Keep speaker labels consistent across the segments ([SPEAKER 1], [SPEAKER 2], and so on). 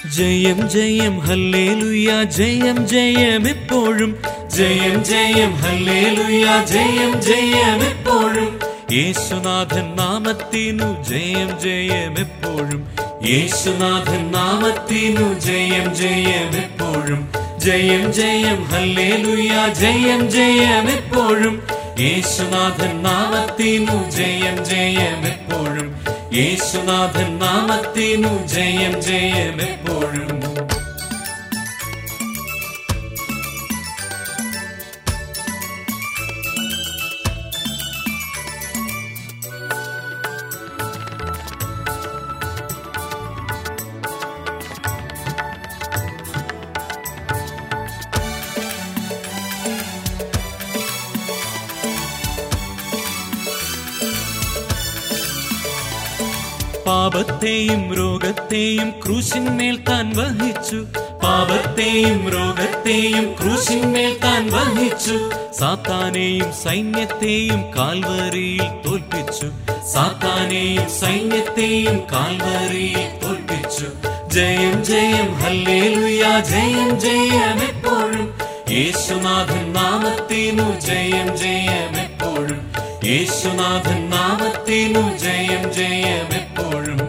[SPEAKER 1] ജയം ജയം ഹല്ലേലൂയ, ജയം ജയം എപ്പോഴും. ജയം ജയം ഹല്ലേലൂയ, ജയം ജയം എപ്പോഴും. യേശുനാഥൻ നാമത്തിനു ജയം ജയം എപ്പോഴും. യേശുനാഥൻ നാമത്തിനു ജയം ജയം എപ്പോഴും. ജയം ജയം ഹല്ലേലൂയ, ജയം ജയം എപ്പോഴും. യേശുനാഥൻ നാമത്തിനു ജയം ജയം എപ്പോഴും. യേശുനാഥൻ നാമത്തിനു ജയം ജയം എപ്പോഴും. പാപത്തെയും രോഗത്തെയും ക്രൂശിന്മേൽ താൻ വഹിച്ചു. പാപത്തെയും രോഗത്തെയും ക്രൂശിന്മേൽ താൻ വഹിച്ചു. സാത്താനെയും സൈന്യത്തെയും കാൽവരിയിൽ തോൽപ്പിച്ചു. സാത്താനെയും സൈന്യത്തെയും കാൽവരിയിൽ തോൽപ്പിച്ചു. ജയം ജയം ഹല്ലേലൂയ, ജയം ജയം എപ്പോഴും. യേശുനാഥൻ നാമത്തിനു ജയം ജയം എപ്പോഴും. യേശുനാഥൻ നാമത്തിനു ജയം ജയം എപ്പോഴും.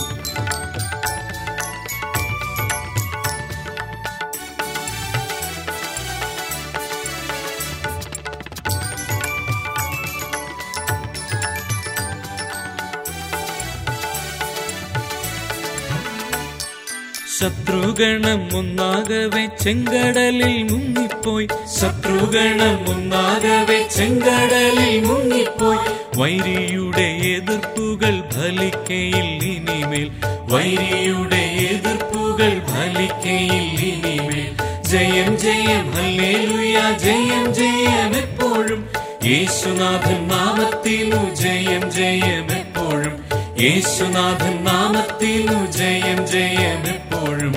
[SPEAKER 1] ശത്രുഗണം ഒന്നാകവെ ചെങ്കടലിൽ മുങ്ങിപ്പോയി. ശത്രുഗണം ഒന്നാകവെ ചെങ്കടലിൽ മുങ്ങിപ്പോയി. വൈരിയുടെ എതിർപ്പുകൾ ഫലിക്കയിൽ ഇനിമേൽ. വൈരിയുടെ എതിർപ്പുകൾ ഫലിക്കയിൽ ഇനിമേൽ. ജയം ജയം ഹല്ലേലൂയ, ജയം ജയം എപ്പോഴും. യേശുനാഥൻ നാമത്തിനു ജയം ജയം എപ്പോഴും. യേശുനാഥൻ നാമത്തിനു ജയം ജയം എപ്പോഴും.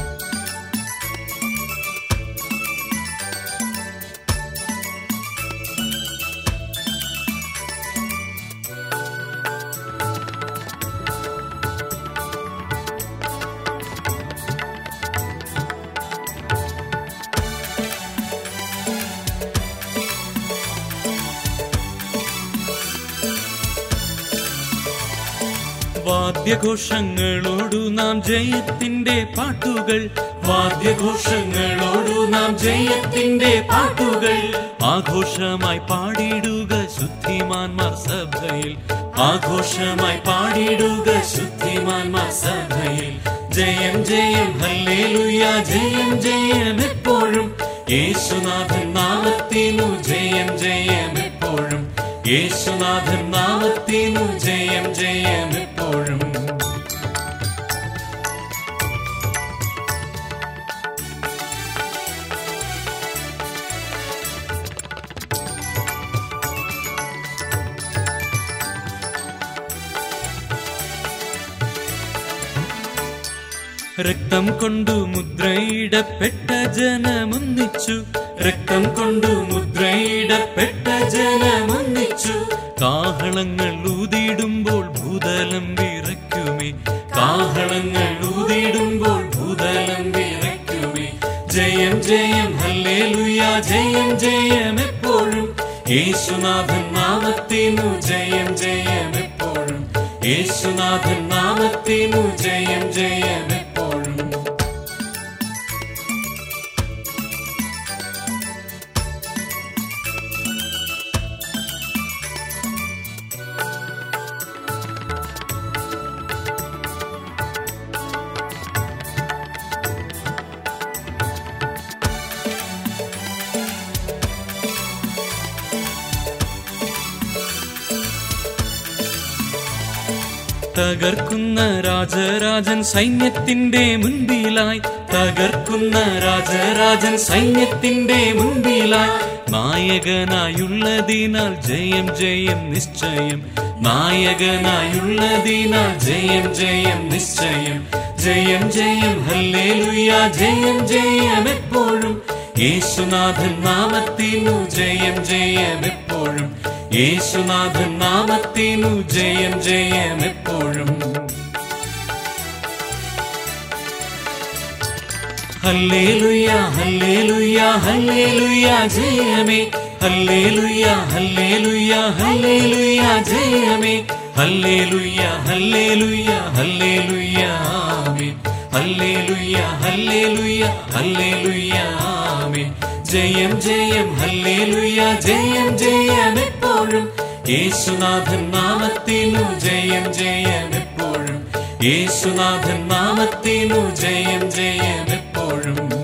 [SPEAKER 1] വാദ്യഘോഷങ്ങളോടു നാം ജയത്തിന്റെ പാട്ടുകൾ. വാദ്യഘോഷങ്ങളോടു നാം ജയത്തിന്റെ പാട്ടുകൾ. ആഘോഷമായി പാടിടുക ശുദ്ധിമാന്മാർ സഭയിൽ. ആഘോഷമായി പാടിടുക ശുദ്ധിമാന്മാർ സഭയിൽ. ജയം ജയം ഹല്ലേലൂയ, ജയം ജയം എപ്പോഴും. യേശുനാഥൻ നാമത്തിനു ജയം ജയം എപ്പോഴും. യേശുനാഥൻ നാമത്തിനു ജയം ജയം എപ്പോഴും. രക്തം കൊണ്ടു മുദ്രയിടപ്പെട്ട ജനമൊന്നിച്ചു. രക്തം കൊണ്ടു മുദ്രയിടപ്പെട്ട ജനമൊന്നിച്ചു. കാഹളങ്ങൾ ഊതിടുമ്പോൾ ഭൂതലം വിറയ്ക്കുമേ. കാഹളങ്ങൾ ഊതിടുമ്പോൾ ഭൂതലം വിറയ്ക്കുമേ. ജയം ജയം ഹല്ലേലൂയ, ജയം ജയം എപ്പോഴും. യേശുനാഥൻ നാമത്തിനു ജയം ജയം എപ്പോഴും. യേശുനാഥൻ നാമത്തിനു ജയം ജയം എപ്പോഴും. തകർക്കുന്ന രാജരാജൻ സൈന്യത്തിന്റെ മുൻപിലായി. തകർക്കുന്ന രാജരാജൻ സൈന്യത്തിന്റെ മുൻപിലായി. നായകനായുള്ളതിനാൽ ജയം ജയം നിശ്ചയം. നായകനായുള്ളതിനാൽ ജയം ജയം നിശ്ചയം. ജയം ജയം ഹല്ലേലൂയ, ജയം ജയം എപ്പോഴും. യേശുനാഥൻ നാമത്തിനു ജയം ജയം എപ്പോഴും. യേശുനാഥൻ നാമത്തിനു ജയം ജയം എപ്പോഴും. ഹല്ലേലൂയ ഹല്ലേലൂയ ഹല്ലേലൂയ ജയമേ ഹല്ലേലൂയ ഹല്ലേലൂയ ഹല്ലേലൂയ ജയമേ hallelujah hallelujah hallelujah amen hallelujah hallelujah hallelujah amen ജയം ജയം ഹല്ലേലൂയ ജയം ജയം എപ്പോഴും യേശുനാഥൻ നാമത്തിനു ജയം ജയം എപ്പോഴും യേശുനാഥൻ നാമത്തിനു ജയം ജയം എപ്പോഴും